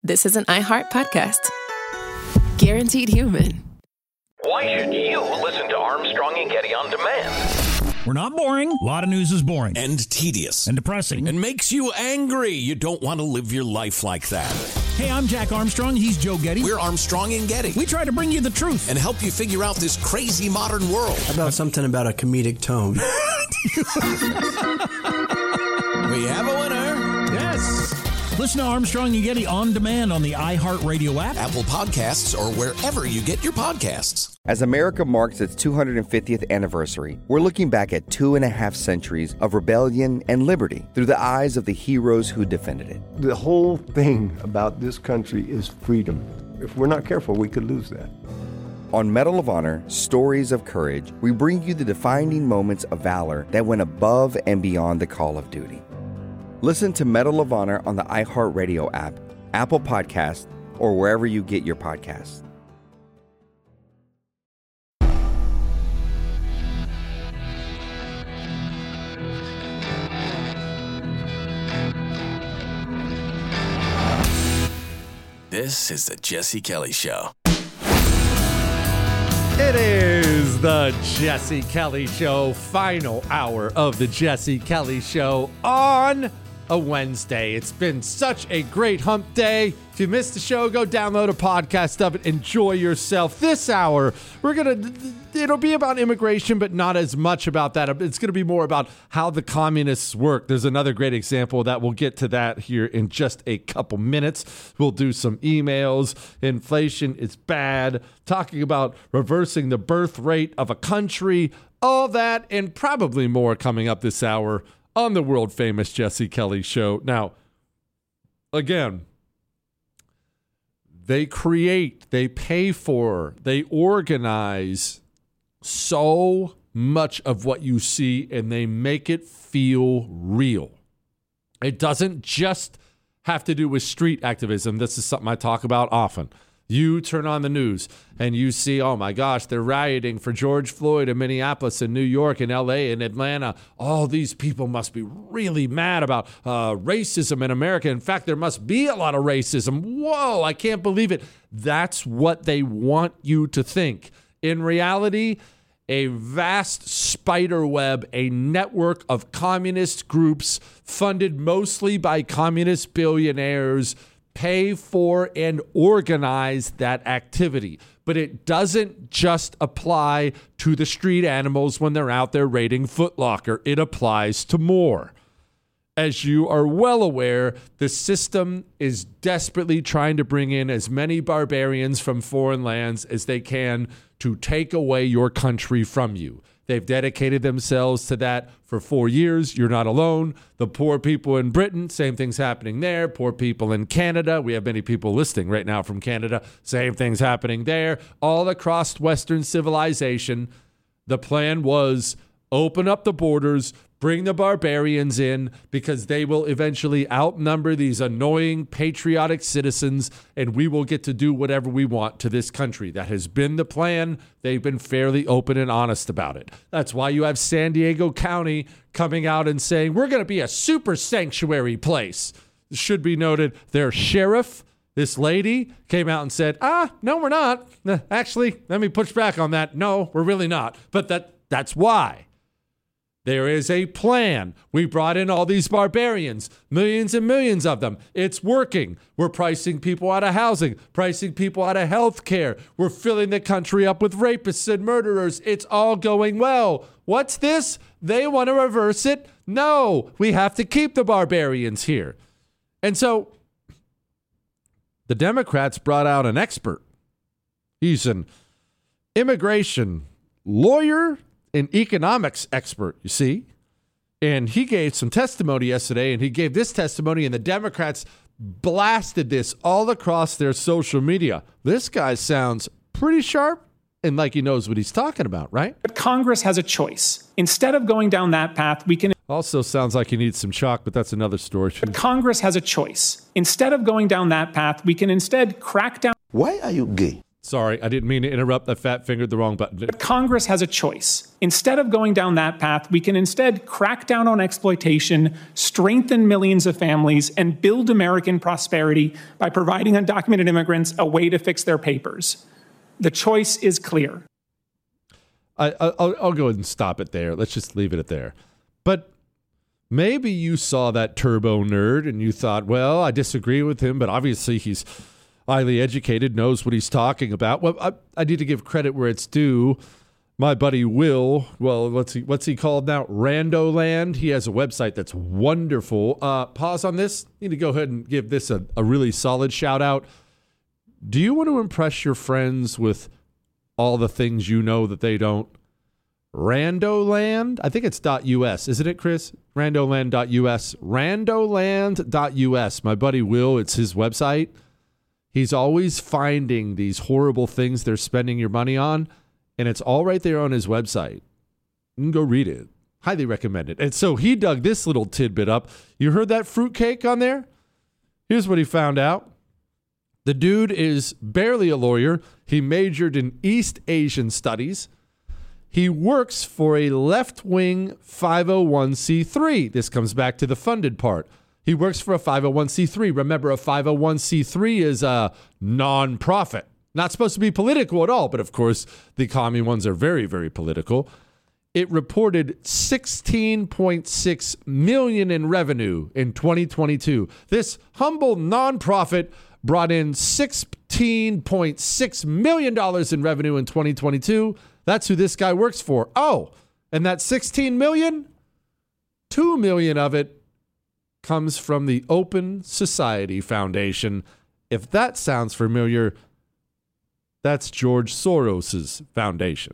this is an iHeart podcast. Guaranteed human. Why should you listen to Armstrong and Getty on demand? We're not boring. A lot of news is boring. And tedious. And depressing. And makes you angry. You don't want to live your life like that. Hey, I'm Jack Armstrong. He's Joe Getty. We're Armstrong and Getty. We try to bring you the truth. And help you figure out this crazy modern world. How about something about a comedic tone? We have a winner. Yes. Listen to Armstrong and Getty on demand on the iHeartRadio app, Apple Podcasts, or wherever you get your podcasts. As America marks its 250th anniversary, we're looking back at 2.5 centuries of rebellion and liberty through the eyes of the heroes who defended it. The whole thing about this country is freedom. If we're not careful, we could lose that. On Medal of Honor, Stories of Courage, we bring you the defining moments of valor that went above and beyond the call of duty. Listen to Medal of Honor on the iHeartRadio app, Apple Podcasts, or wherever you get your podcasts. This is the Jesse Kelly Show. It is the Jesse Kelly Show, final hour of the Jesse Kelly Show on a Wednesday. It's been such a great hump day. If you missed the show, go download a podcast of it. Enjoy yourself. This hour, it'll be about immigration, but not as much about that. It's going to be more about how the communists work. There's another great example that we'll get to that here in just a couple minutes. We'll do some emails. Inflation is bad. Talking about reversing the birth rate of a country. All that and probably more coming up this hour on the world famous Jesse Kelly Show. Now, again, they create, they pay for, they organize so much of what you see, and they make it feel real. It doesn't just have to do with street activism. This is something I talk about often. You turn on the news and you see, oh my gosh, they're rioting for George Floyd in Minneapolis and New York and LA and Atlanta. All these people must be really mad about racism in America. In fact, there must be a lot of racism. Whoa, I can't believe it. That's what they want you to think. In reality, a vast spider web, a network of communist groups funded mostly by communist billionaires pay for and organize that activity. But it doesn't just apply to the street animals when they're out there raiding Foot Locker. It applies to more. As you are well aware, the system is desperately trying to bring in as many barbarians from foreign lands as they can to take away your country from you. They've dedicated themselves to that for 4 years. You're not alone. The poor people in Britain, same thing's happening there. Poor people in Canada. We have many people listening right now from Canada. Same thing's happening there. All across Western civilization, the plan was open up the borders, bring the barbarians in, because they will eventually outnumber these annoying patriotic citizens, and we will get to do whatever we want to this country. That has been the plan. They've been fairly open and honest about it. That's why you have San Diego County coming out and saying, we're going to be a super sanctuary place. It should be noted, their sheriff, this lady, came out and said, no, we're not. Actually, let me push back on that. No, we're really not. But that's why. There is a plan. We brought in all these barbarians, millions and millions of them. It's working. We're pricing people out of housing, pricing people out of health care. We're filling the country up with rapists and murderers. It's all going well. What's this? They want to reverse it? No, we have to keep the barbarians here. And so the Democrats brought out an expert. He's an immigration lawyer, an economics expert, you see. And he gave some testimony yesterday, and he gave this testimony, and the Democrats blasted this all across their social media. This guy sounds pretty sharp and like he knows what he's talking about, right? But Congress has a choice. Instead of going down that path, we can... Also sounds like he needs some chalk, but that's another story. But Congress has a choice. Instead of going down that path, we can instead crack down... Why are you gay? Sorry, I didn't mean to interrupt. I fat-fingered the wrong button. But Congress has a choice. Instead of going down that path, we can instead crack down on exploitation, strengthen millions of families, and build American prosperity by providing undocumented immigrants a way to fix their papers. The choice is clear. I'll go ahead and stop it there. Let's just leave it at there. But maybe you saw that turbo nerd and you thought, well, I disagree with him, but obviously he's highly educated, knows what he's talking about. Well, I need to give credit where it's due. My buddy Will, well, what's he called now? Randoland. He has a website that's wonderful. Pause on this. Need to go ahead and give this a really solid shout out. Do you want to impress your friends with all the things you know that they don't? Randoland? I think it's .us, isn't it, Chris? Randoland.us. Randoland.us. My buddy Will, it's his website. He's always finding these horrible things they're spending your money on, and it's all right there on his website. You can go read it. Highly recommend it. And so he dug this little tidbit up. You heard that fruitcake on there? Here's what he found out. The dude is barely a lawyer. He majored in East Asian studies. He works for a left-wing 501c3. This comes back to the funded part. He works for a 501c3. Remember, a 501c3 is a non-profit. Not supposed to be political at all, but of course, the commie ones are very, very political. It reported $16.6 million in revenue in 2022. This humble nonprofit brought in $16.6 million in revenue in 2022. That's who this guy works for. Oh, and that $16 million, $2 million of it comes from the Open Society Foundation. If that sounds familiar, that's George Soros's foundation.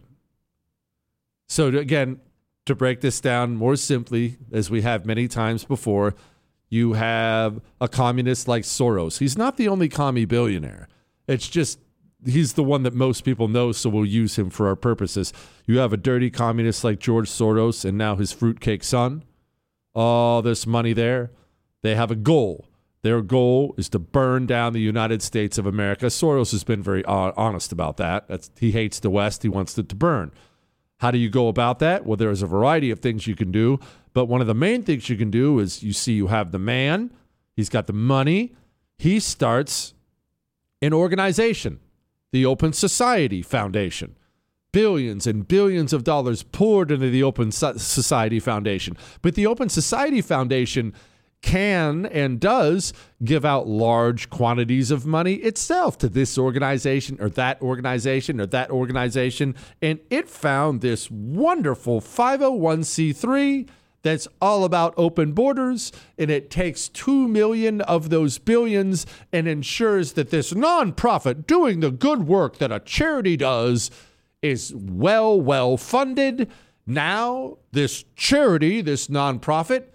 So again, to break this down more simply, as we have many times before, you have a communist like Soros. He's not the only commie billionaire. It's just he's the one that most people know, so we'll use him for our purposes. You have a dirty communist like George Soros and now his fruitcake son. All this money there. They have a goal. Their goal is to burn down the United States of America. Soros has been very honest about that. He hates the West. He wants it to burn. How do you go about that? Well, there's a variety of things you can do, but one of the main things you can do is you have the man. He's got the money. He starts an organization, the Open Society Foundation. Billions and billions of dollars poured into the Open Society Foundation. But the Open Society Foundation can and does give out large quantities of money itself to this organization or that organization or that organization. And it found this wonderful 501c3 that's all about open borders, and it takes 2 million of those billions and ensures that this nonprofit doing the good work that a charity does is well funded. Now, this charity, this nonprofit,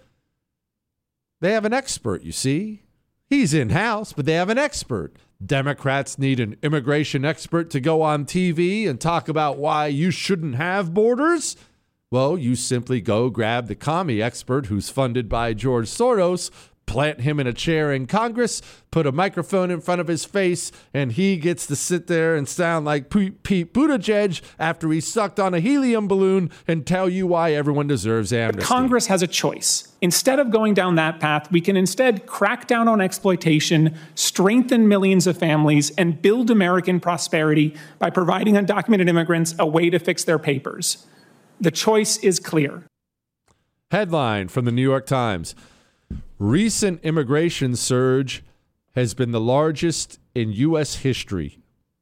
they have an expert, you see. He's in-house, but they have an expert. Democrats need an immigration expert to go on TV and talk about why you shouldn't have borders. Well, you simply go grab the commie expert who's funded by George Soros, plant him in a chair in Congress, put a microphone in front of his face, and he gets to sit there and sound like Pete Buttigieg after he sucked on a helium balloon and tell you why everyone deserves amnesty. But Congress has a choice. Instead of going down that path, we can instead crack down on exploitation, strengthen millions of families, and build American prosperity by providing undocumented immigrants a way to fix their papers. The choice is clear. Headline from the New York Times. Recent immigration surge has been the largest in U.S. history,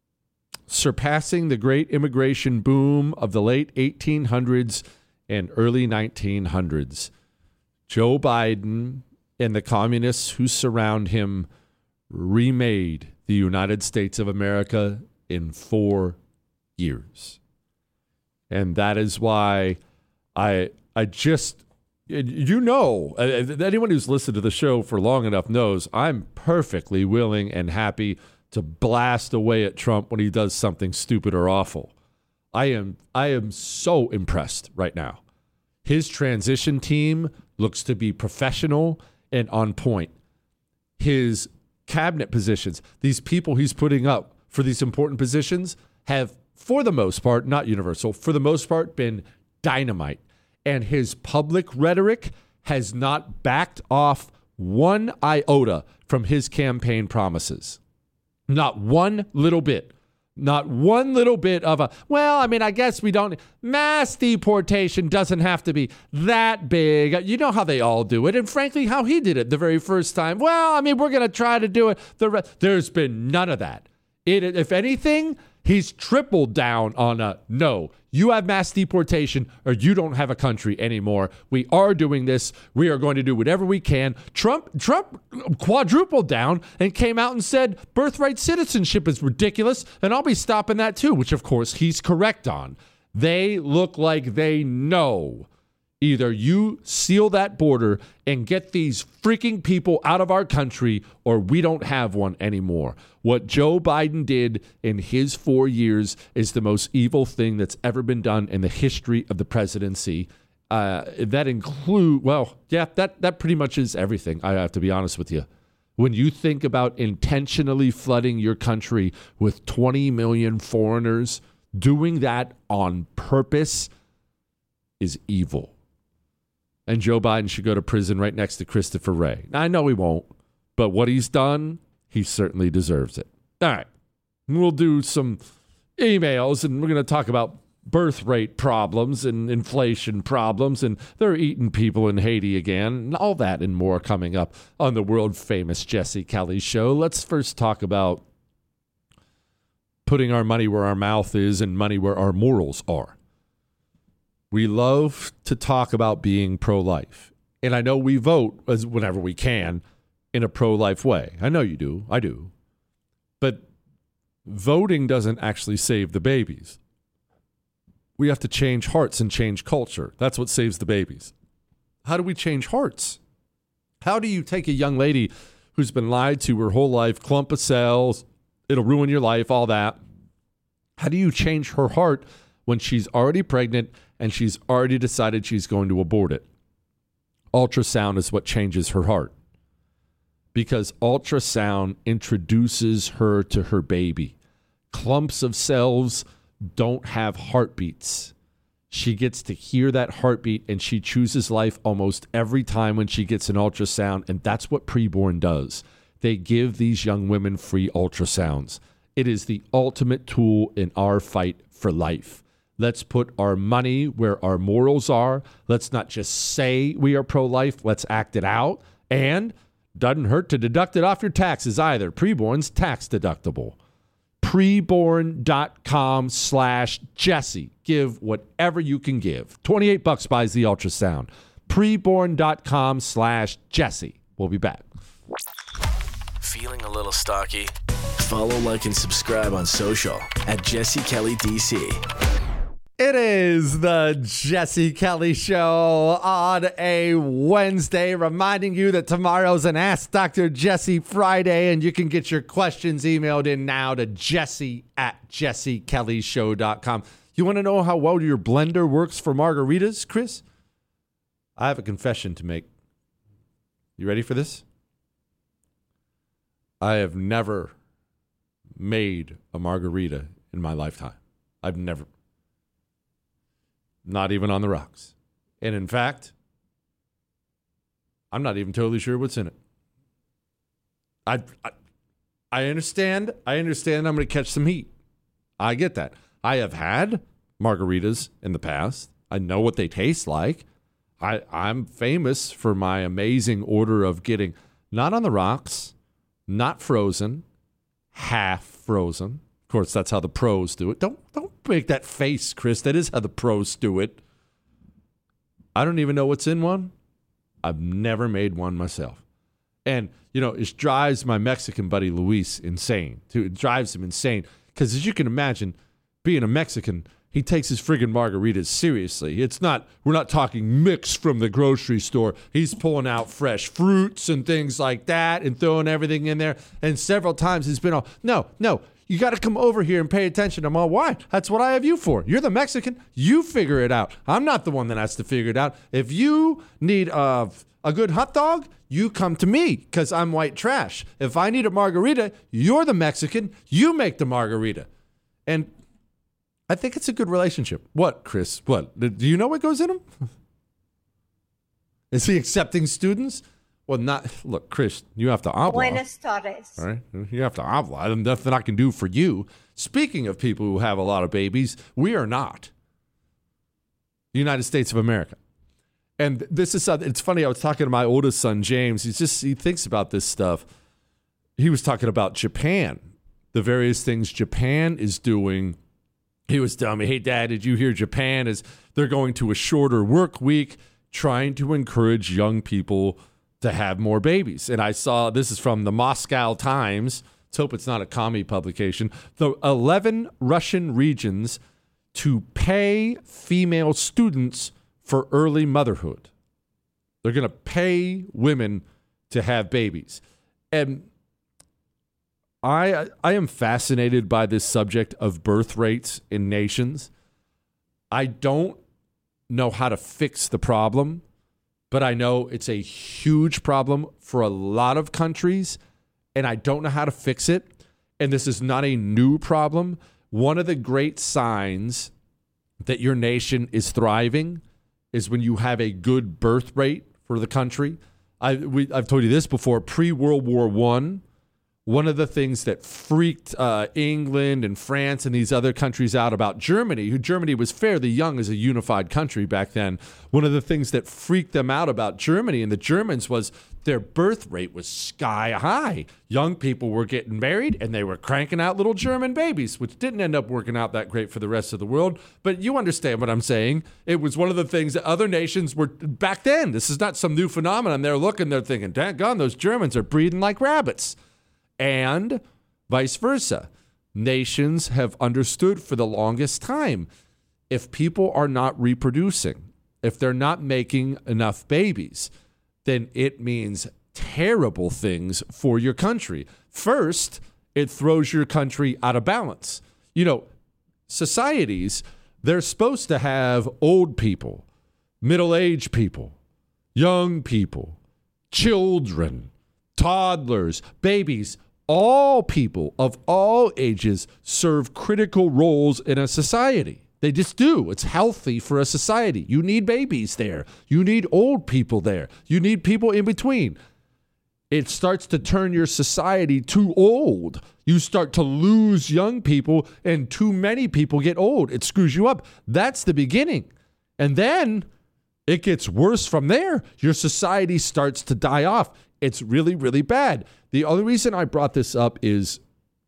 surpassing the great immigration boom of the late 1800s and early 1900s. Joe Biden and the communists who surround him remade the United States of America in 4 years. And that is why I just... You know, anyone who's listened to the show for long enough knows I'm perfectly willing and happy to blast away at Trump when he does something stupid or awful. I am so impressed right now. His transition team looks to be professional and on point. His cabinet positions, these people he's putting up for these important positions have, for the most part, not universal, for the most part, been dynamite. And his public rhetoric has not backed off one iota from his campaign promises. Not one little bit. Not one little bit of I guess we don't. Mass deportation doesn't have to be that big. You know how they all do it. And frankly, how he did it the very first time. We're going to try to do it. There's been none of that. If anything, he's tripled down on no. You have mass deportation or you don't have a country anymore. We are doing this. We are going to do whatever we can. Trump quadrupled down and came out and said birthright citizenship is ridiculous, and I'll be stopping that too, which of course he's correct on. They look like they know. Either you seal that border and get these freaking people out of our country, or we don't have one anymore. What Joe Biden did in his 4 years is the most evil thing that's ever been done in the history of the presidency. That pretty much is everything, I have to be honest with you. When you think about intentionally flooding your country with 20 million foreigners, doing that on purpose is evil. And Joe Biden should go to prison right next to Christopher Wray. Now, I know he won't, but what he's done, he certainly deserves it. All right. We'll do some emails, and we're going to talk about birth rate problems and inflation problems, and they're eating people in Haiti again, and all that and more coming up on the world-famous Jesse Kelly Show. Let's first talk about putting our money where our mouth is and money where our morals are. We love to talk about being pro-life. And I know we vote whenever we can in a pro-life way. I know you do. I do. But voting doesn't actually save the babies. We have to change hearts and change culture. That's what saves the babies. How do we change hearts? How do you take a young lady who's been lied to her whole life, clump of cells, it'll ruin your life, all that? How do you change her heart when she's already pregnant and she's already decided she's going to abort it? Ultrasound is what changes her heart, because ultrasound introduces her to her baby. Clumps of cells don't have heartbeats. She gets to hear that heartbeat, and she chooses life almost every time when she gets an ultrasound, and that's what preborn does. They give these young women free ultrasounds. It is the ultimate tool in our fight for life. Let's put our money where our morals are. Let's not just say we are pro-life. Let's act it out. And doesn't hurt to deduct it off your taxes either. Preborn's tax deductible. Preborn.com/Jesse. Give whatever you can give. $28 buys the ultrasound. Preborn.com/Jesse. We'll be back. Feeling a little stocky? Follow, like, and subscribe on social at Jesse Kelly DC. It is the Jesse Kelly Show on a Wednesday, reminding you that tomorrow's an Ask Dr. Jesse Friday, and you can get your questions emailed in now to jesse@jessekellyshow.com. You want to know how well your blender works for margaritas, Chris? I have a confession to make. You ready for this? I have never made a margarita in my lifetime. I've never. Not even on the rocks. And in fact, I'm not even totally sure what's in it. I understand. I'm going to catch some heat. I get that. I have had margaritas in the past. I know what they taste like. I'm famous for my amazing order of getting not on the rocks, not frozen, half frozen. Of course, that's how the pros do it. Don't make that face, Chris. That is how the pros do it. I don't even know what's in one. I've never made one myself. And, it drives my Mexican buddy Luis insane. It drives him insane. Because as you can imagine, being a Mexican, he takes his friggin' margaritas seriously. We're not talking mix from the grocery store. He's pulling out fresh fruits and things like that and throwing everything in there. And several times he's been all, no, you got to come over here and pay attention. I'm all, why? That's what I have you for. You're the Mexican. You figure it out. I'm not the one that has to figure it out. If you need a a good hot dog, you come to me because I'm white trash. If I need a margarita, you're the Mexican. You make the margarita. And I think it's a good relationship. What, Chris? What? Do you know what goes in them? Is he accepting students? Well, not. Look, Chris, you have to habla. Buenas tardes. All right? You have to habla. And nothing I can do for you. Speaking of people who have a lot of babies, we are not the United States of America. And this is, it's funny, I was talking to my oldest son, James. He thinks about this stuff. He was talking about Japan, the various things Japan is doing. He was telling me, hey, Dad, did you hear Japan is they're going to a shorter work week, trying to encourage young people to have more babies. And I saw, this is from the Moscow Times. Let's hope it's not a commie publication. The 11 Russian regions to pay female students for early motherhood. They're going to pay women to have babies. And I am fascinated by this subject of birth rates in nations. I don't know how to fix the problem, but I know it's a huge problem for a lot of countries, and I don't know how to fix it. And this is not a new problem. One of the great signs that your nation is thriving is when you have a good birth rate for the country. I've told you this before. Pre-World War I, one of the things that freaked England and France and these other countries out about Germany, who Germany was fairly young as a unified country back then, one of the things that freaked them out about Germany and the Germans was their birth rate was sky high. Young people were getting married and they were cranking out little German babies, which didn't end up working out that great for the rest of the world. But you understand what I'm saying. It was one of the things that other nations were back then. This is not some new phenomenon. They're looking, they're thinking, daggone, those Germans are breeding like rabbits. And vice versa. Nations have understood for the longest time, if people are not reproducing, if they're not making enough babies, then it means terrible things for your country. First, it throws your country out of balance. You know, societies, they're supposed to have old people, middle-aged people, young people, children, toddlers, babies. All people of all ages serve critical roles in a society. They just do. It's healthy for a society. You need babies there. You need old people there. You need people in between. It starts to turn your society too old. You start to lose young people and too many people get old. It screws you up. That's the beginning. And then it gets worse from there. Your society starts to die off. It's really, really bad. The only reason I brought this up is,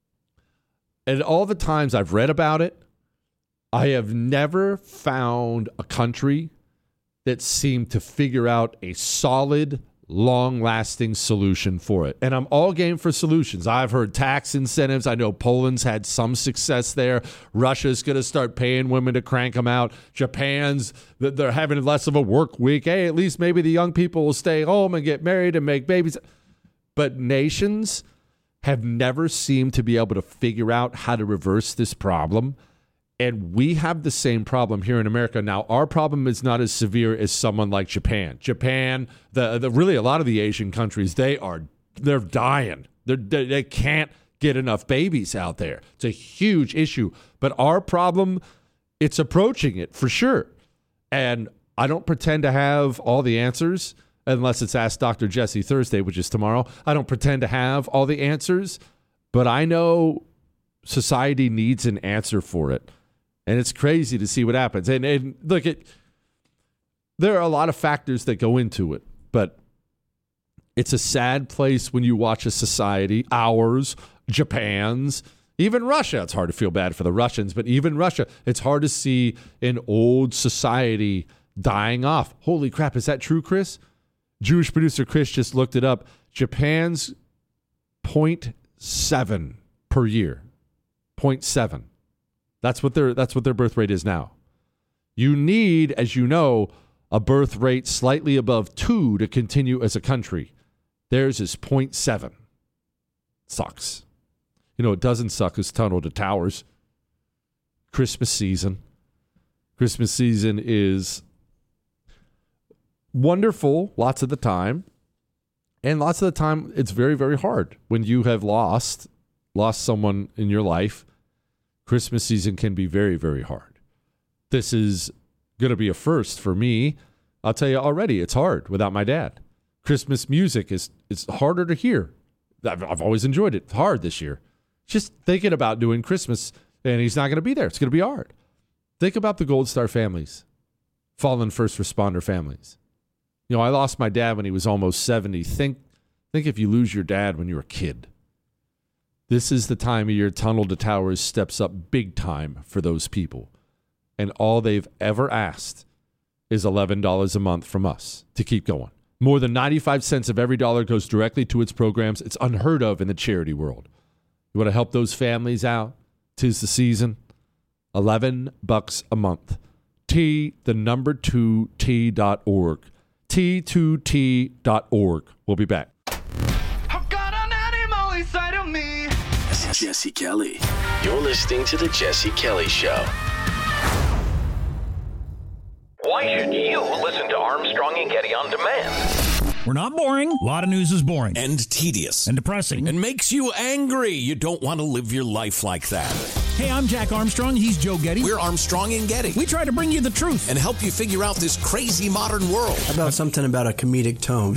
and all the times I've read about it, I have never found a country that seemed to figure out a solid, long-lasting solution for it. And I'm all game for solutions. I've heard tax incentives. I know Poland's had some success there. Russia's going to start paying women to crank them out. Japan's, they're having less of a work week. Hey, at least maybe the young people will stay home and get married and make babies. But nations have never seemed to be able to figure out how to reverse this problem. And we have the same problem here in America. Now, our problem is not as severe as someone like Japan. Japan, really a lot of the Asian countries, they're dying. They can't get enough babies out there. It's a huge issue. But our problem, it's approaching it for sure. And I don't pretend to have all the answers unless it's Ask Dr. Jesse Thursday, which is tomorrow. I don't pretend to have all the answers, but I know society needs an answer for it. And it's crazy to see what happens. And look, there are a lot of factors that go into it, but it's a sad place when you watch a society, ours, Japan's, even Russia. It's hard to feel bad for the Russians, but even Russia, it's hard to see an old society dying off. Holy crap, is that true, Chris? Jewish producer Chris just looked it up. Japan's 0.7 per year. 0.7. That's what their birth rate is now. You need, as you know, a birth rate slightly above 2 to continue as a country. Theirs is 0.7. Sucks. You know, it doesn't suck is Tunnel to Towers. Christmas season. Christmas season is wonderful lots of the time. And lots of the time, it's very, very hard. When you have lost someone in your life, Christmas season can be very, very hard. This is going to be a first for me. I'll tell you already, it's hard without my dad. Christmas music is harder to hear. I've always enjoyed it. It's hard this year. Just thinking about doing Christmas, and he's not going to be there. It's going to be hard. Think about the Gold Star families, fallen first responder families. You know, I lost my dad when he was almost 70. Think if you lose your dad when you're a kid. This is the time of year Tunnel to Towers steps up big time for those people. And all they've ever asked is $11 a month from us to keep going. More than 95 cents of every dollar goes directly to its programs. It's unheard of in the charity world. You want to help those families out? 'Tis the season. $11 a month. T2T.org. T2T.org. We'll be back. I've got an animal inside of me. Jesse Kelly. You're listening to The Jesse Kelly Show. Why should you listen to Armstrong and Getty on demand? We're not boring. A lot of news is boring. And tedious. And depressing. And makes you angry. You don't want to live your life like that. Hey, I'm Jack Armstrong. He's Joe Getty. We're Armstrong and Getty. We try to bring you the truth. And help you figure out this crazy modern world. How about something about a comedic tone?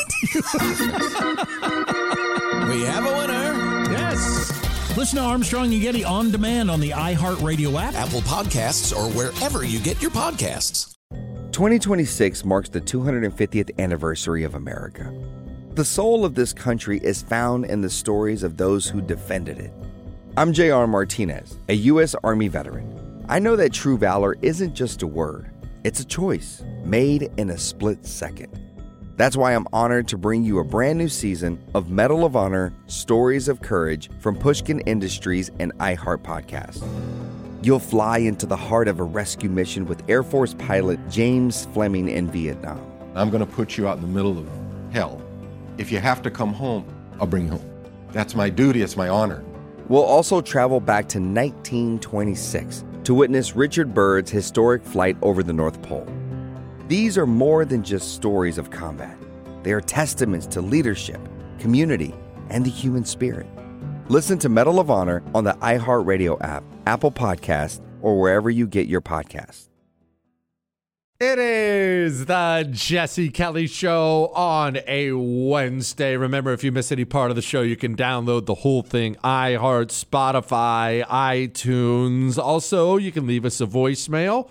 We have a winner. Yes. Listen to Armstrong and Getty on demand on the iHeartRadio app, Apple Podcasts, or wherever you get your podcasts. 2026 marks the 250th anniversary of America. The soul of this country is found in the stories of those who defended it. I'm J.R. Martinez, a U.S. Army veteran. I know that true valor isn't just a word. It's a choice made in a split second. That's why I'm honored to bring you a brand new season of Medal of Honor Stories of Courage from Pushkin Industries and iHeart Podcast. You'll fly into the heart of a rescue mission with Air Force pilot James Fleming in Vietnam. I'm going to put you out in the middle of hell. If you have to come home, I'll bring you home. That's my duty. It's my honor. We'll also travel back to 1926 to witness Richard Byrd's historic flight over the North Pole. These are more than just stories of combat. They are testaments to leadership, community, and the human spirit. Listen to Medal of Honor on the iHeartRadio app, Apple Podcasts, or wherever you get your podcasts. It is the Jesse Kelly Show on a Wednesday. Remember, if you miss any part of the show, you can download the whole thing, iHeart, Spotify, iTunes. Also, you can leave us a voicemail,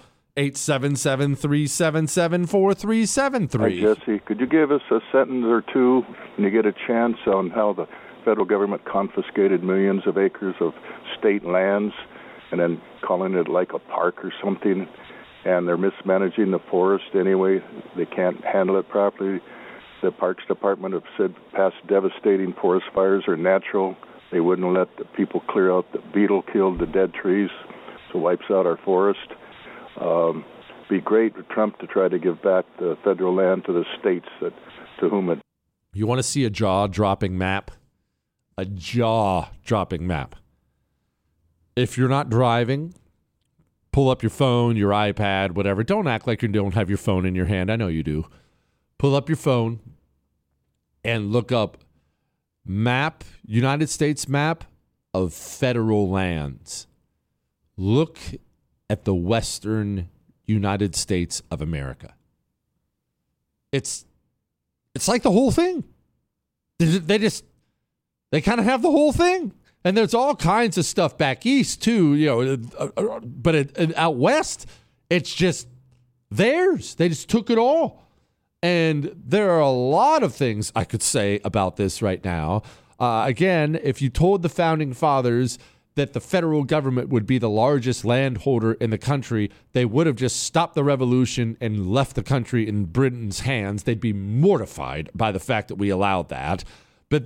877-377-4373. Hi, Jesse. Could you give us a sentence or two when you get a chance on how the federal government confiscated millions of acres of state lands and then calling it like a park or something, and they're mismanaging the forest anyway? They can't handle it properly. The Parks Department have said past devastating forest fires are natural. They wouldn't let the people clear out the beetle killed the dead trees, so wipes out our forest. Be great for Trump to try to give back the federal land to the states to whom it... You want to see a jaw-dropping map? A jaw-dropping map. If you're not driving, pull up your phone, your iPad, whatever. Don't act like you don't have your phone in your hand. I know you do. Pull up your phone and look up map, United States map of federal lands. Look at the western United States of America. It's like the whole thing. They kind of have the whole thing. And there's all kinds of stuff back east too, but out west, it's just theirs. They just took it all. And there are a lot of things I could say about this right now. Again, if you told the founding fathers that the federal government would be the largest landholder in the country, they would have just stopped the revolution and left the country in Britain's hands. They'd be mortified by the fact that we allowed that. But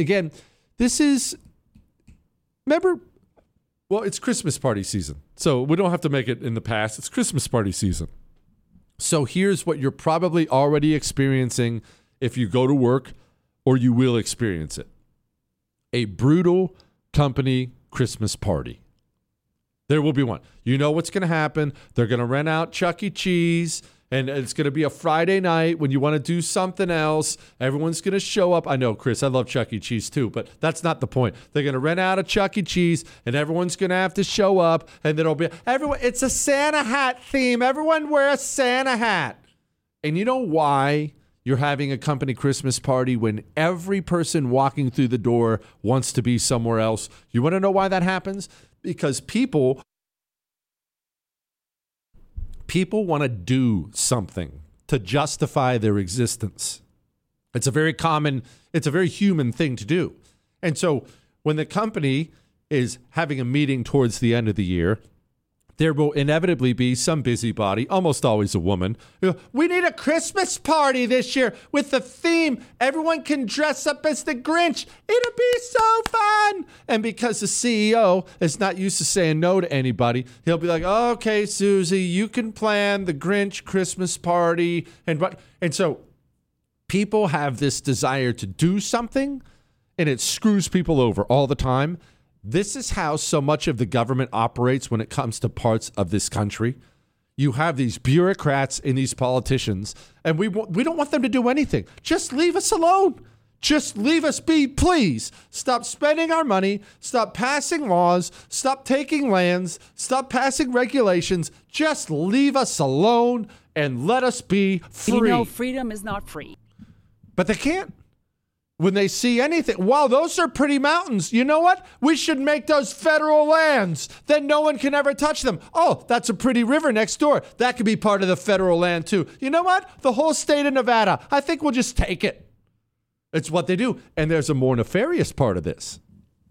remember, well, it's Christmas party season. So we don't have to make it in the past. It's Christmas party season. So here's what you're probably already experiencing if you go to work, or you will experience it. A brutal company Christmas party. There will be one. You know what's going to happen. They're going to rent out Chuck E. Cheese, And it's going to be a Friday night when you want to do something else. Everyone's going to show up. I know, Chris, I love Chuck E. Cheese too, but that's not the point. They're going to rent out a Chuck E. Cheese, and everyone's going to have to show up, and then it'll be everyone. It's a Santa hat theme. Everyone wear a Santa hat. And you know why you're having a company Christmas party when every person walking through the door wants to be somewhere else? You want to know why that happens? Because people want to do something to justify their existence. It's a very human thing to do. And so when the company is having a meeting towards the end of the year, there will inevitably be some busybody, almost always a woman. We need a Christmas party this year with the theme. Everyone can dress up as the Grinch. It'll be so fun. And because the CEO is not used to saying no to anybody, he'll be like, okay, Susie, you can plan the Grinch Christmas party. And so people have this desire to do something, and it screws people over all the time. This is how so much of the government operates when it comes to parts of this country. You have these bureaucrats and these politicians, and we don't want them to do anything. Just leave us alone. Just leave us be, please. Stop spending our money. Stop passing laws. Stop taking lands. Stop passing regulations. Just leave us alone and let us be free. You know, freedom is not free. But they can't. When they see anything, wow, those are pretty mountains. You know what? We should make those federal lands. Then no one can ever touch them. Oh, that's a pretty river next door. That could be part of the federal land too. You know what? The whole state of Nevada, I think we'll just take it. It's what they do. And there's a more nefarious part of this.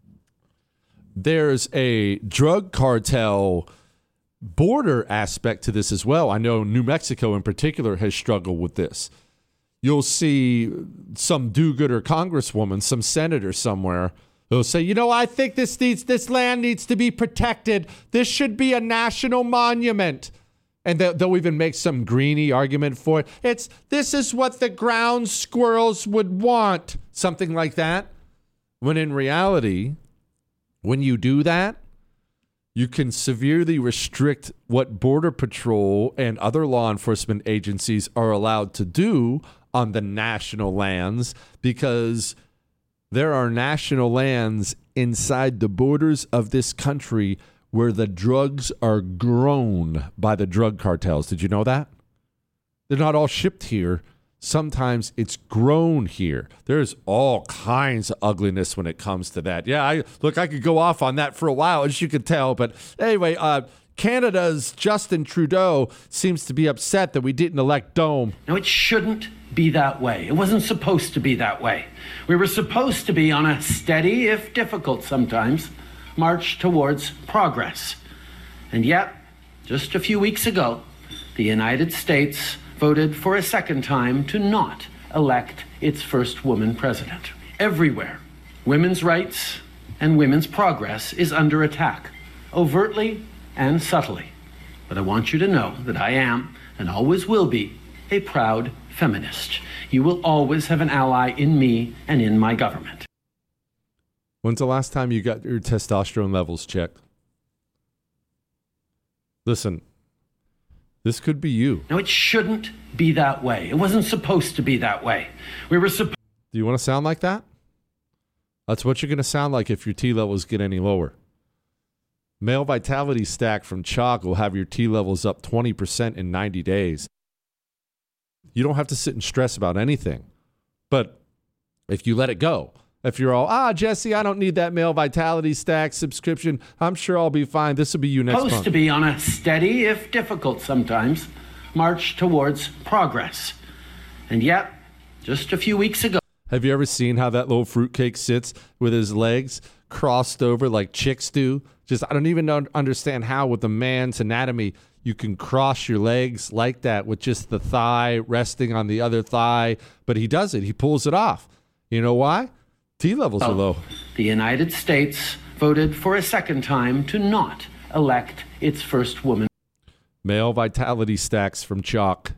There's a drug cartel border aspect to this as well. I know New Mexico in particular has struggled with this. You'll see some do-gooder congresswoman, some senator somewhere, who'll say, you know, I think this land needs to be protected. This should be a national monument. And they'll even make some greenie argument for it. This is what the ground squirrels would want, something like that. When in reality, when you do that, you can severely restrict what Border Patrol and other law enforcement agencies are allowed to do on the national lands, because there are national lands inside the borders of this country where the drugs are grown by the drug cartels. Did you know that? They're not all shipped here. Sometimes it's grown here. There's all kinds of ugliness when it comes to that. Yeah, I could go off on that for a while, as you could tell. But anyway, Canada's Justin Trudeau seems to be upset that we didn't elect Dome. No, it shouldn't be that way. It wasn't supposed to be that way. We were supposed to be on a steady, if difficult sometimes, march towards progress. And yet, just a few weeks ago, the United States voted for a second time to not elect its first woman president. Everywhere, women's rights and women's progress is under attack, overtly and subtly. But I want you to know that I am, and always will be, a proud feminist. You will always have an ally in me and in my government. When's the last time you got your testosterone levels checked? Listen, this could be you. No, it shouldn't be that way. It wasn't supposed to be that way. We were supposed. Do you want to sound like that? That's what you're going to sound like if your T levels get any lower. Male Vitality Stack from Chalk will have your T levels up 20% in 90 days. You don't have to sit and stress about anything. But if you let it go, if you're all, Jesse, I don't need that Male Vitality Stack subscription. I'm sure I'll be fine. This will be you next month. Supposed to be on a steady, if difficult sometimes, march towards progress. And yet, just a few weeks ago. Have you ever seen how that little fruitcake sits with his legs crossed over like chicks do? I don't even understand how with a man's anatomy you can cross your legs like that with just the thigh resting on the other thigh. But he does it. He pulls it off. You know why? T levels are low. The United States voted for a second time to not elect its first woman. Male Vitality Stacks from Chalk.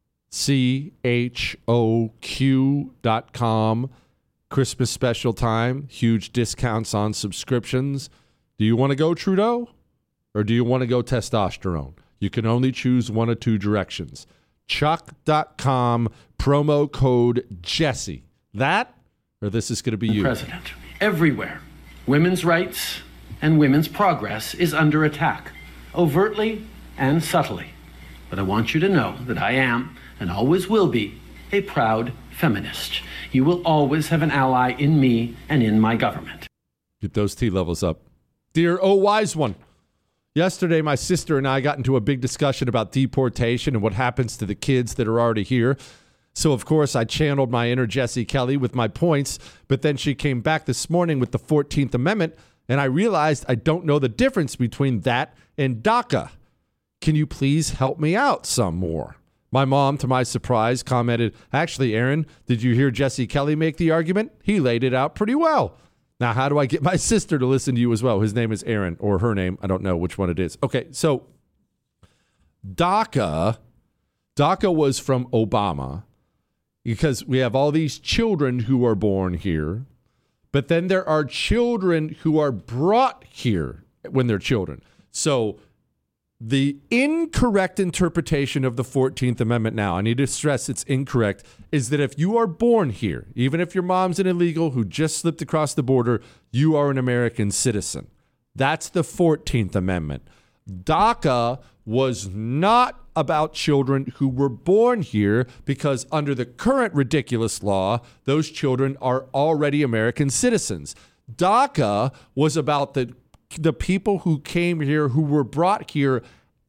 CHOQ.com. Christmas special time. Huge discounts on subscriptions. Do you want to go Trudeau or do you want to go testosterone? You can only choose one of two directions. Chuck.com, promo code Jesse. That, or this is going to be you. President, everywhere, women's rights and women's progress is under attack, overtly and subtly. But I want you to know that I am, and always will be, a proud feminist. You will always have an ally in me and in my government. Get those T levels up. Dear Oh Wise One, yesterday my sister and I got into a big discussion about deportation and what happens to the kids that are already here. So, of course, I channeled my inner Jesse Kelly with my points, but then she came back this morning with the 14th Amendment, and I realized I don't know the difference between that and DACA. Can you please help me out some more? My mom, to my surprise, commented, actually, Aaron, did you hear Jesse Kelly make the argument? He laid it out pretty well. Now, how do I get my sister to listen to you as well? His name is Aaron, or her name. I don't know which one it is. Okay, so DACA was from Obama because we have all these children who are born here, but then there are children who are brought here when they're children. So the incorrect interpretation of the 14th Amendment now, I need to stress it's incorrect, is that if you are born here, even if your mom's an illegal who just slipped across the border, you are an American citizen. That's the 14th Amendment. DACA was not about children who were born here because under the current ridiculous law, those children are already American citizens. DACA was about the people who came here who were brought here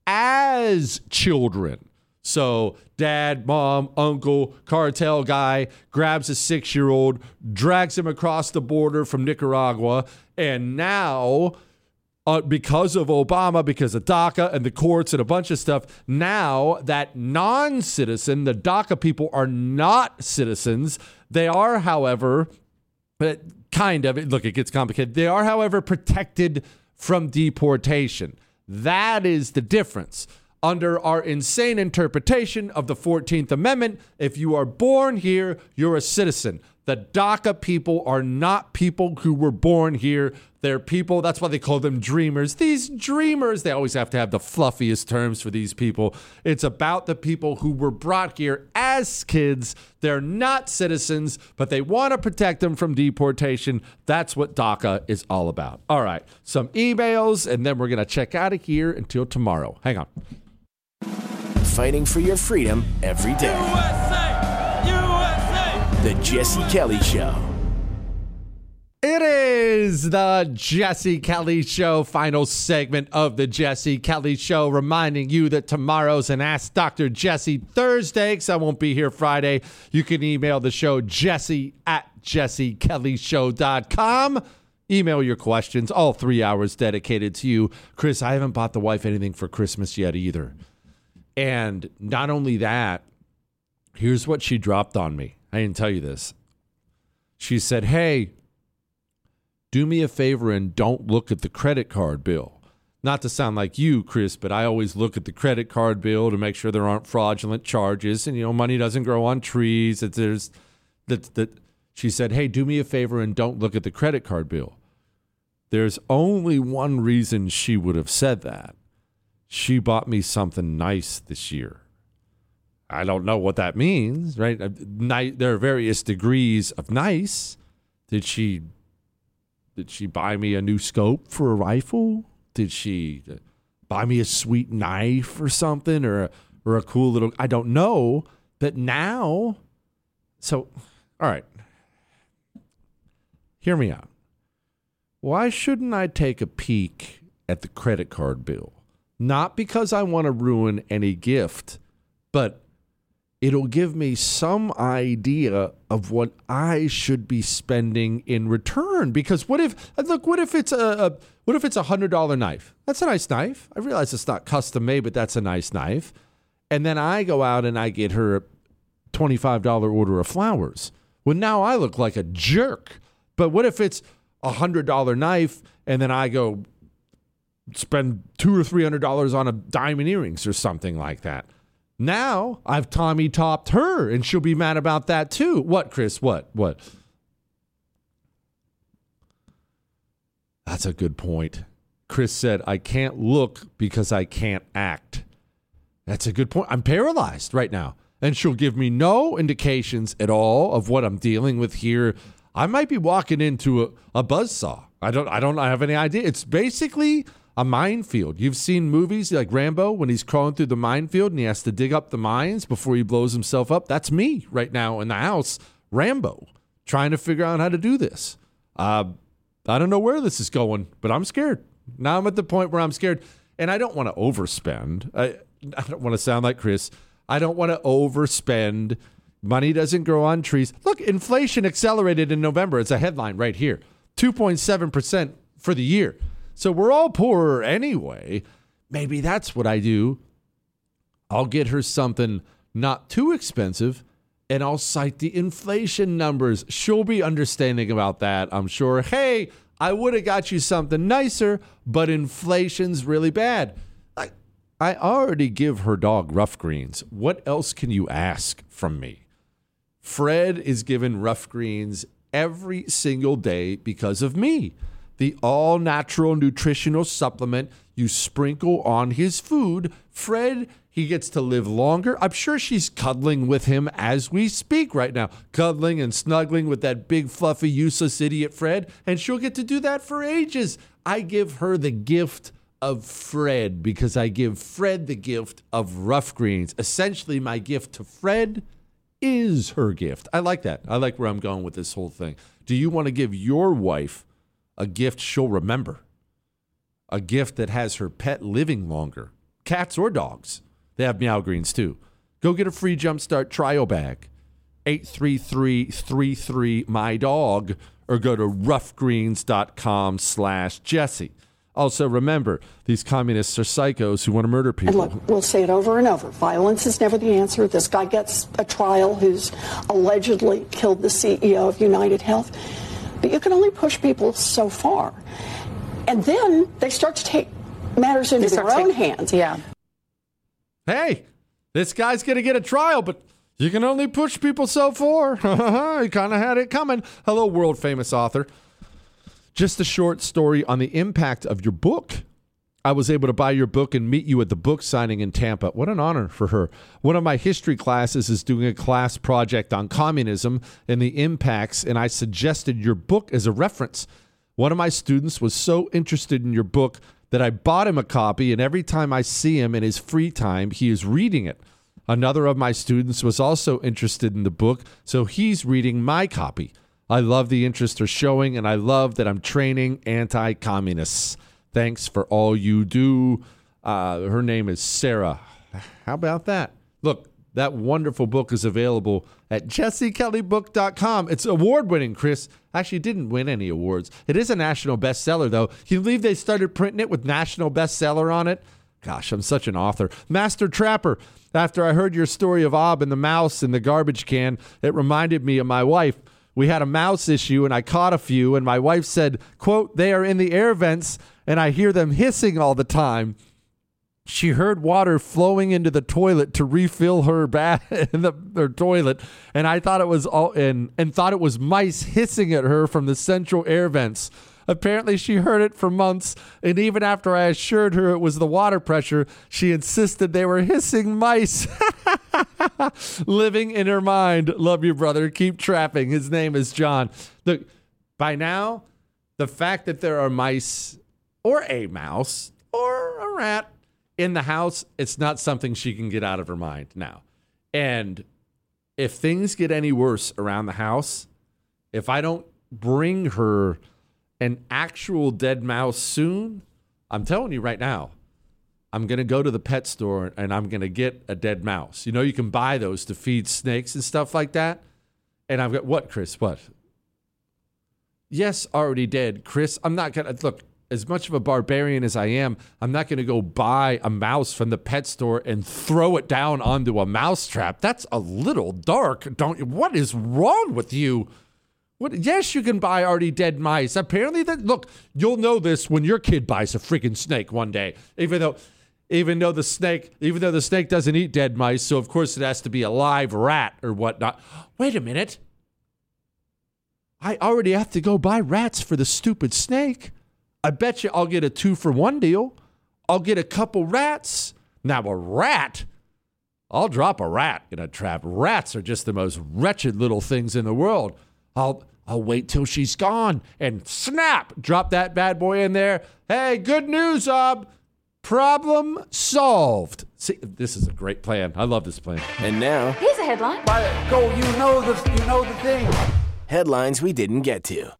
as children. So dad, mom, uncle, cartel guy grabs a 6-year-old, drags him across the border from Nicaragua, and now because of Obama, because of DACA and the courts and a bunch of stuff, now that non-citizen, the DACA people are not citizens. They are, however, kind of, look, it gets complicated. They are, however, protected from deportation. That is the difference. Under our insane interpretation of the 14th Amendment, if you are born here, you're a citizen. The DACA people are not people who were born here. They're people, that's why they call them dreamers. These dreamers, they always have to have the fluffiest terms for these people. It's about the people who were brought here as kids. They're not citizens, but they want to protect them from deportation. That's what DACA is all about. All right, some emails, and then we're going to check out of here until tomorrow. Hang on. Fighting for your freedom every day. USA! USA! The Jesse Kelly Show. It is the Jesse Kelly Show, final segment of the Jesse Kelly Show, reminding you that tomorrow's an Ask Dr. Jesse Thursday, because I won't be here Friday. You can email the show, jesse@jessekellyshow.com. Email your questions, all 3 hours dedicated to you. Chris, I haven't bought the wife anything for Christmas yet either. And not only that, here's what she dropped on me. I didn't tell you this. She said, hey, do me a favor and don't look at the credit card bill. Not to sound like you, Chris, but I always look at the credit card bill to make sure there aren't fraudulent charges. And, money doesn't grow on trees. She said, hey, do me a favor and don't look at the credit card bill. There's only one reason she would have said that. She bought me something nice this year. I don't know what that means, right? There are various degrees of nice. Did she buy me a new scope for a rifle? Did she buy me a sweet knife or something, or a cool little? I don't know. But now, so all right. Hear me out. Why shouldn't I take a peek at the credit card bill? Not because I want to ruin any gift, but it'll give me some idea of what I should be spending in return. Because what if it's a $100 knife? That's a nice knife. I realize it's not custom made, but that's a nice knife. And then I go out and I get her a $25 order of flowers. Well, now I look like a jerk. But what if it's a $100 knife and then I go spend $200 or $300 on a diamond earrings or something like that? Now I've Tommy topped her, and she'll be mad about that too. What, Chris? What? That's a good point. Chris said, I can't look because I can't act. That's a good point. I'm paralyzed right now. And she'll give me no indications at all of what I'm dealing with here. I might be walking into a buzzsaw. I don't have any idea. It's basically a minefield. You've seen movies like Rambo when he's crawling through the minefield and he has to dig up the mines before he blows himself up. That's me right now in the house, Rambo, trying to figure out how to do this. I don't know where this is going, but I'm scared. Now I'm at the point where I'm scared, and I don't want to overspend. I don't want to sound like Chris. I don't want to overspend. Money doesn't grow on trees. Look, inflation accelerated in November. It's a headline right here. 2.7% for the year. So we're all poorer anyway. Maybe that's what I do. I'll get her something not too expensive, and I'll cite the inflation numbers. She'll be understanding about that, I'm sure. Hey, I would have got you something nicer, but inflation's really bad. I already give her dog Rough Greens. What else can you ask from me? Fred is given Rough Greens every single day because of me. The all-natural nutritional supplement you sprinkle on his food. Fred, he gets to live longer. I'm sure she's cuddling with him as we speak right now. Cuddling and snuggling with that big, fluffy, useless idiot Fred. And she'll get to do that for ages. I give her the gift of Fred because I give Fred the gift of Rough Greens. Essentially, my gift to Fred is her gift. I like that. I like where I'm going with this whole thing. Do you want to give your wife a gift she'll remember? A gift that has her pet living longer. Cats or dogs. They have Meow Greens too. Go get a free Jumpstart trial bag. 833-33-MY-DOG or go to roughgreens.com/Jesse. Also, remember, these communists are psychos who want to murder people. And look, we'll say it over and over. Violence is never the answer. This guy gets a trial who's allegedly killed the CEO of United Health. But you can only push people so far. And then they start to take matters into their own hands. Yeah. Hey, this guy's going to get a trial, but you can only push people so far. You kind of had it coming. Hello, world-famous author. Just a short story on the impact of your book. I was able to buy your book and meet you at the book signing in Tampa. What an honor for her. One of my history classes is doing a class project on communism and the impacts, and I suggested your book as a reference. One of my students was so interested in your book that I bought him a copy, and every time I see him in his free time, he is reading it. Another of my students was also interested in the book, so he's reading my copy. I love the interest they're showing, and I love that I'm training anti-communists. Thanks for all you do. Her name is Sarah. How about that? Look, that wonderful book is available at jessekelleybook.com. It's award-winning, Chris. Actually, it didn't win any awards. It is a national bestseller, though. Can you believe they started printing it with national bestseller on it? Gosh, I'm such an author. Master Trapper. After I heard your story of Ob and the mouse in the garbage can, it reminded me of my wife. We had a mouse issue, and I caught a few, and my wife said, quote, "They are in the air vents, and I hear them hissing all the time." She heard water flowing into the toilet to refill her bath in her toilet, and I thought it was and thought it was mice hissing at her from the central air vents. Apparently, she heard it for months, and even after I assured her it was the water pressure, she insisted they were hissing mice. Living in her mind. Love you, brother. Keep trapping. His name is John. Look, by now, the fact that there are mice or a mouse or a rat in the house, it's not something she can get out of her mind now. And if things get any worse around the house, if I don't bring her an actual dead mouse soon, I'm telling you right now, I'm going to go to the pet store and I'm going to get a dead mouse. You know, you can buy those to feed snakes and stuff like that. And I've got, what, Chris? What? Yes, already dead. Chris, I'm not going to, look, as much of a barbarian as I am, I'm not going to go buy a mouse from the pet store and throw it down onto a mouse trap. That's a little dark. What is wrong with you? What? Yes, you can buy already dead mice. Apparently, look, you'll know this when your kid buys a freaking snake one day. Even though the snake doesn't eat dead mice, so of course it has to be a live rat or whatnot. Wait a minute. I already have to go buy rats for the stupid snake. I bet you I'll get a 2-for-1 deal. I'll get a couple rats. Now a rat, I'll drop a rat in a trap. Rats are just the most wretched little things in the world. I'll wait till she's gone and snap, drop that bad boy in there. Hey, good news, problem solved. See, this is a great plan. I love this plan. And now, Here's a headline. Go, you know the thing. headlines we didn't get to.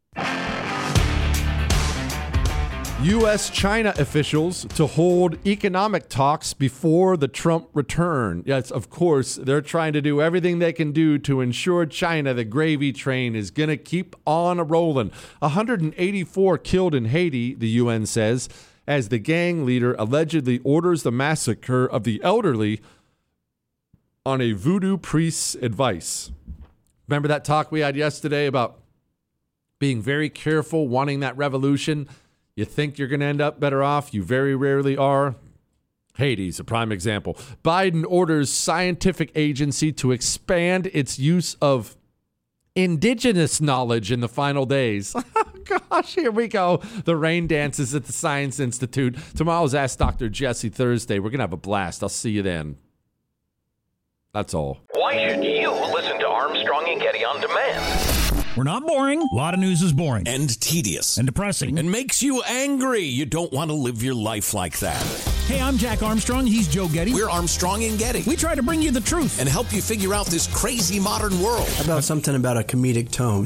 U.S.-China officials to hold economic talks before the Trump return. Yes, of course, they're trying to do everything they can do to ensure China, the gravy train, is going to keep on rolling. 184 killed in Haiti, the UN says, as the gang leader allegedly orders the massacre of the elderly on a voodoo priest's advice. Remember that talk we had yesterday about being very careful, wanting that revolution? You think you're going to end up better off. You very rarely are. Haiti's a prime example. Biden orders scientific agency to expand its use of indigenous knowledge in the final days. Gosh, here we go. The rain dances at the Science Institute. Tomorrow's Ask Dr. Jesse Thursday. We're going to have a blast. I'll see you then. That's all. Why should you listen to Armstrong and Getty on demand? We're not boring. A lot of news is boring. And tedious. And depressing. And makes you angry. You don't want to live your life like that. Hey, I'm Jack Armstrong. He's Joe Getty. We're Armstrong and Getty. We try to bring you the truth. And help you figure out this crazy modern world. How about something about a comedic tone?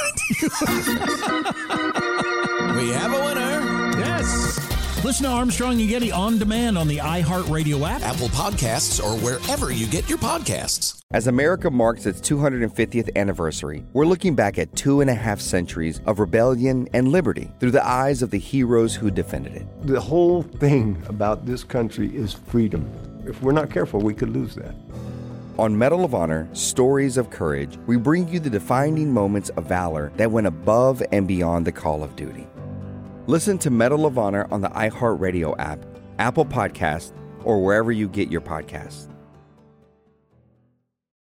We have a winner. Yes. Listen to Armstrong and Getty on demand on the iHeartRadio app, Apple Podcasts, or wherever you get your podcasts. As America marks its 250th anniversary, we're looking back at 2.5 centuries of rebellion and liberty through the eyes of the heroes who defended it. The whole thing about this country is freedom. If we're not careful, we could lose that. On Medal of Honor, Stories of Courage, we bring you the defining moments of valor that went above and beyond the call of duty. Listen to Medal of Honor on the iHeartRadio app, Apple Podcasts, or wherever you get your podcasts.